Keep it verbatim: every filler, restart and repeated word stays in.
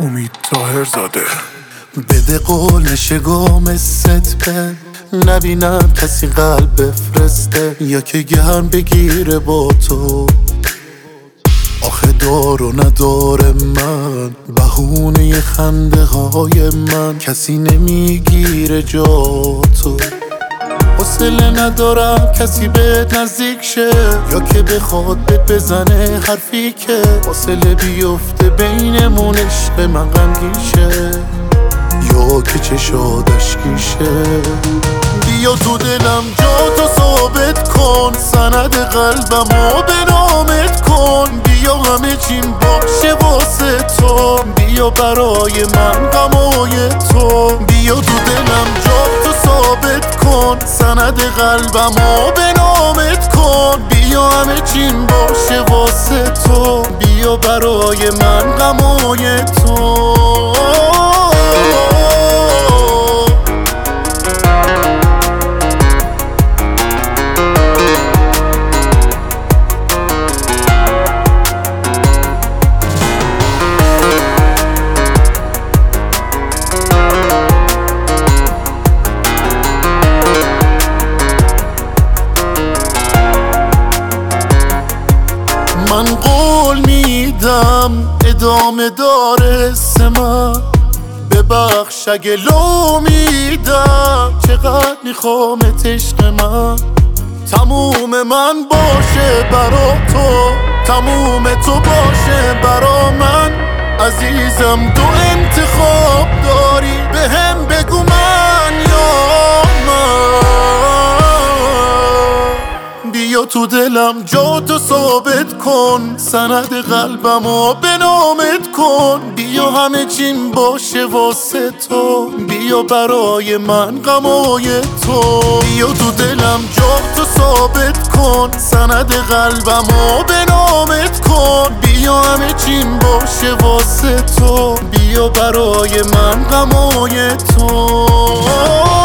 امید طاهرزاده. بده قول نشه گام ست بن، نبینم کسی قلب بفرسته یا که گرم بگیره با تو. آخه دار و نداره من، بهونه خنده های من، کسی نمیگیره جا تو. حوصله ندارم کسی بهت نزدیک شه یا که بخواد بهت بزنه حرفی که حوصله بیفته بینمون عشق من غمگین شه یا که چشادش گیشه. بیا تو دلم جا تو ثابت کن، سند قلبمو به نامت کن. بیا همه چیم باشه واسه تو، بیا برای من غمای تو. بیا تو دلم جا تو ثابت کن، سند قلبمو به نامت کن. بیا همه چیم باشه واسه تو، بیا برای من غمای تو. من قول میدم ادامه داره سمن، ببخش اگه لو میدم چقدر میخوامت عشق من. تموم من باشه برا تو، تموم تو باشه برا من. عزیزم تو انتخاب داری، به هم بگو من یا من. بیا تو دلم جا تو ثابت کن، سند قلبمو به نامت کن. بیا همه چیم باشه واسه تو، بیا برای من غمای تو. بیا تو دلم جا تو ثابت کن، سند قلبمو به نامت کن. بیا همه چیم باشه واسه تو، بیا برای من غمای تو.